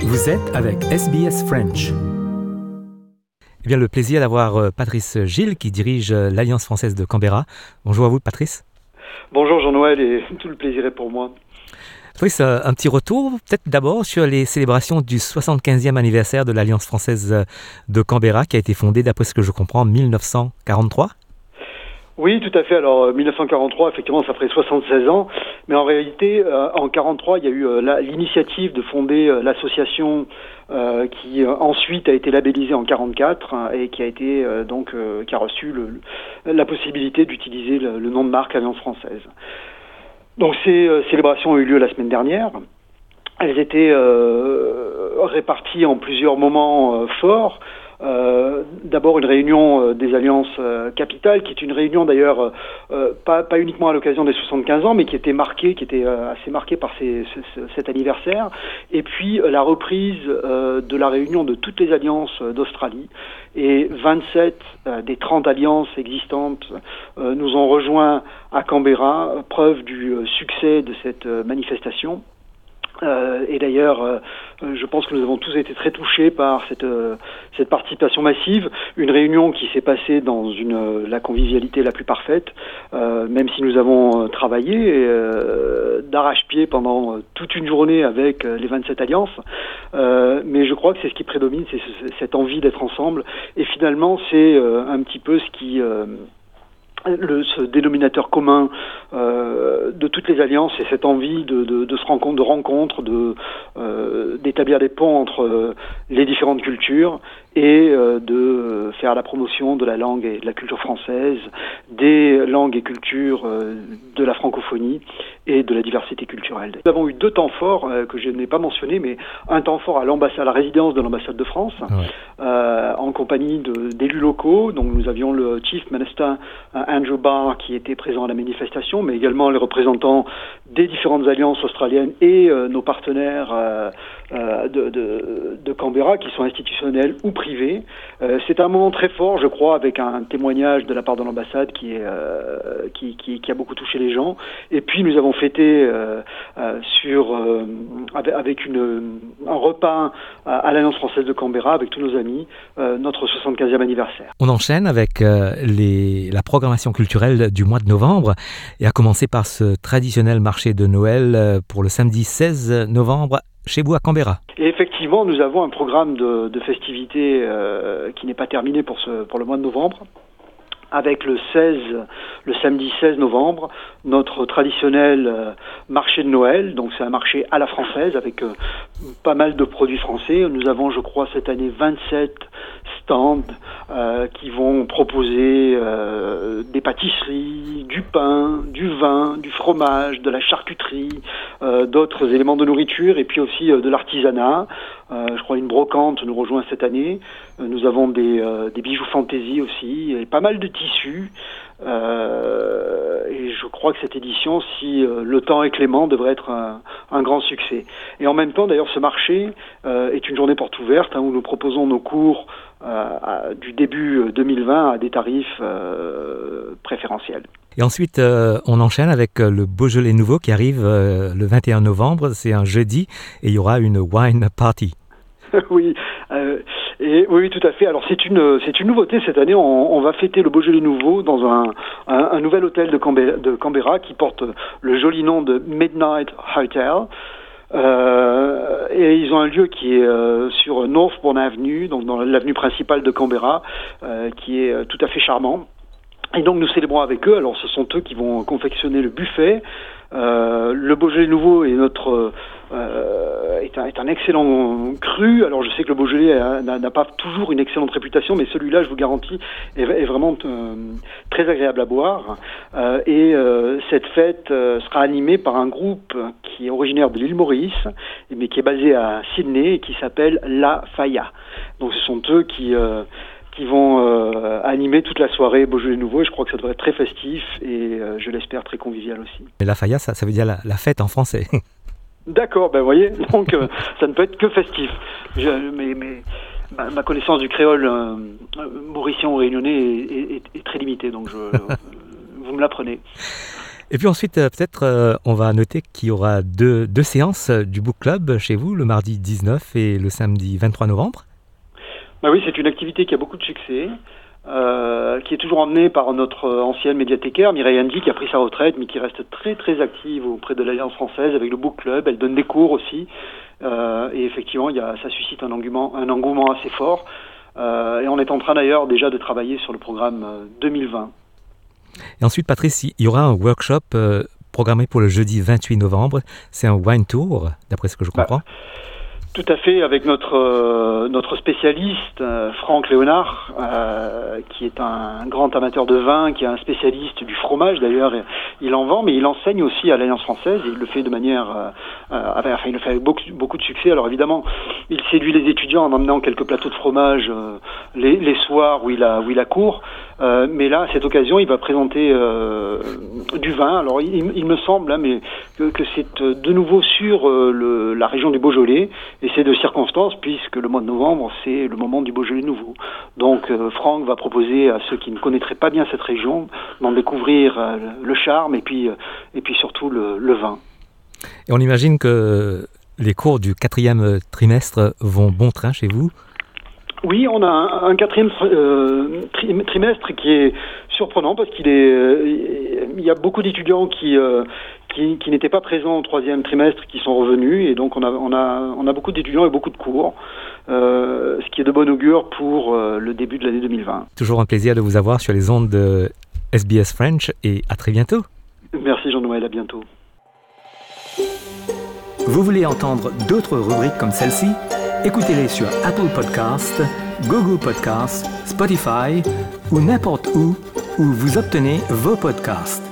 Vous êtes avec SBS French. Eh bien, le plaisir d'avoir Patrice Gilles qui dirige l'Alliance française de Canberra. Bonjour à vous, Patrice. Bonjour Jean-Noël, et tout le plaisir est pour moi. Patrice, un petit retour peut-être d'abord sur les célébrations du 75e anniversaire de l'Alliance française de Canberra qui a été fondée, d'après ce que je comprends, en 1943. Oui, tout à fait. Alors, 1943, effectivement, ça ferait 76 ans. Mais en réalité, en 1943, il y a eu l'initiative de fonder l'association qui ensuite a été labellisée en 1944 et qui a été qui a reçu la possibilité d'utiliser le nom de marque Alliance française. Donc, ces célébrations ont eu lieu la semaine dernière. Elles étaient réparties en plusieurs moments forts. D'abord une réunion des alliances capitales, qui est une réunion d'ailleurs pas uniquement à l'occasion des 75 ans, mais qui était assez marquée par cet anniversaire. Et puis la reprise de la réunion de toutes les alliances d'Australie. Et 27 des 30 alliances existantes nous ont rejoints à Canberra, preuve du succès de cette manifestation. Et d'ailleurs, je pense que nous avons tous été très touchés par cette participation massive, une réunion qui s'est passée dans la convivialité la plus parfaite, même si nous avons travaillé d'arrache-pied pendant toute une journée avec les 27 alliances, mais je crois que c'est ce qui prédomine, c'est cette envie d'être ensemble, et finalement c'est un petit peu ce qui... ce dénominateur commun de toutes les alliances, c'est cette envie de se rencontre, d'établir des ponts entre les différentes cultures et de faire la promotion de la langue et de la culture française, des langues et cultures de la francophonie et de la diversité culturelle. Nous avons eu 2 temps forts que je n'ai pas mentionnés, mais un temps fort à la résidence de l'ambassade de France, en compagnie d'élus locaux. Donc nous avions le Chief Minister Andrew Barr qui était présent à la manifestation, mais également les représentants des différentes alliances australiennes et nos partenaires de Canberra, qui sont institutionnels ou privés. C'est un moment très fort, je crois, avec un témoignage de la part de l'ambassade qui a beaucoup touché les gens. Et puis nous avons fêté avec un repas à l'Alliance française de Canberra avec tous nos amis, notre 75e anniversaire. On enchaîne avec la programmation culturelle du mois de novembre, et à commencer par ce traditionnel marché de Noël pour le samedi 16 novembre chez vous à Canberra. Et effectivement, nous avons un programme de festivités qui n'est pas terminé pour le mois de novembre, avec le samedi 16 novembre, notre traditionnel marché de Noël. Donc c'est un marché à la française avec pas mal de produits français. Nous avons, je crois, cette année 27 stands qui vont proposer des pâtisseries, du pain, du vin, du fromage, de la charcuterie, d'autres éléments de nourriture, et puis aussi de l'artisanat. Je crois une brocante nous rejoint cette année. Nous avons des bijoux fantaisie aussi, et pas mal de tissus. Et je crois que cette édition, si le temps est clément, devrait être un grand succès. Et en même temps, d'ailleurs, ce marché est une journée porte ouverte où nous proposons nos cours du début 2020 à des tarifs préférentiels. Et ensuite, on enchaîne avec le Beaujolais nouveau qui arrive le 21 novembre. C'est un jeudi et il y aura une wine party. Oui, oui, tout à fait. Alors c'est une nouveauté cette année. On va fêter le Beaujolais nouveau dans un nouvel hôtel de Canberra qui porte le joli nom de Midnight Hotel. Et ils ont un lieu qui est sur Northbourne Avenue, donc dans l'avenue principale de Canberra, qui est tout à fait charmant. Et donc nous célébrons avec eux. Alors ce sont eux qui vont confectionner le buffet. Le Beaujolais nouveau est est un excellent cru. Alors je sais que le Beaujolais n'a pas toujours une excellente réputation, mais celui-là, je vous garantis, est vraiment très agréable à boire. Et cette fête sera animée par un groupe qui est originaire de l'île Maurice, mais qui est basé à Sydney et qui s'appelle La Faya. Donc ce sont eux qui vont animer toute la soirée Beaujolais nouveau, et je crois que ça devrait être très festif et je l'espère très convivial aussi. Mais la Faya, ça veut dire la fête en français. D'accord, vous voyez, donc ça ne peut être que festif. Ma connaissance du créole mauricien ou réunionnais est très limitée, donc vous me l'apprenez. Et puis ensuite, peut-être, on va noter qu'il y aura deux séances du Book Club chez vous, le mardi 19 et le samedi 23 novembre. Bah oui, c'est une activité qui a beaucoup de succès, qui est toujours emmenée par notre ancienne médiathécaire, Mireille Handy, qui a pris sa retraite, mais qui reste très très active auprès de l'Alliance française avec le Book Club. Elle donne des cours aussi, et effectivement, ça suscite un engouement assez fort. Et on est en train d'ailleurs déjà de travailler sur le programme 2020. Et ensuite, Patrice, il y aura un workshop programmé pour le jeudi 28 novembre. C'est un wine tour, d'après ce que je comprends. Tout à fait, avec notre spécialiste, Franck Léonard, qui est un grand amateur de vin, qui est un spécialiste du fromage d'ailleurs. Il en vend, mais il enseigne aussi à l'Alliance française, et il le fait de manière... il le fait avec beaucoup de succès. Alors évidemment, il séduit les étudiants en emmenant quelques plateaux de fromage les soirs où il a cours. Mais là, à cette occasion, il va présenter du vin. Alors il me semble mais que c'est de nouveau sur la région du Beaujolais. Et c'est de circonstance puisque le mois de novembre, c'est le moment du Beaujolais nouveau. Donc Franck va proposer à ceux qui ne connaîtraient pas bien cette région d'en découvrir le charme et puis surtout le vin. Et on imagine que les cours du 4e trimestre vont bon train chez vous ? Oui, on a un 4e trimestre qui est surprenant parce il y a beaucoup d'étudiants qui n'étaient pas présents au 3e trimestre qui sont revenus, et donc on a beaucoup d'étudiants et beaucoup de cours, ce qui est de bon augure pour le début de l'année 2020. Toujours un plaisir de vous avoir sur les ondes de SBS French, et à très bientôt. Merci Jean-Noël, à bientôt. Vous voulez entendre d'autres rubriques comme celle-ci ? Écoutez-les sur Apple Podcasts, Google Podcasts, Spotify ou n'importe où vous obtenez vos podcasts.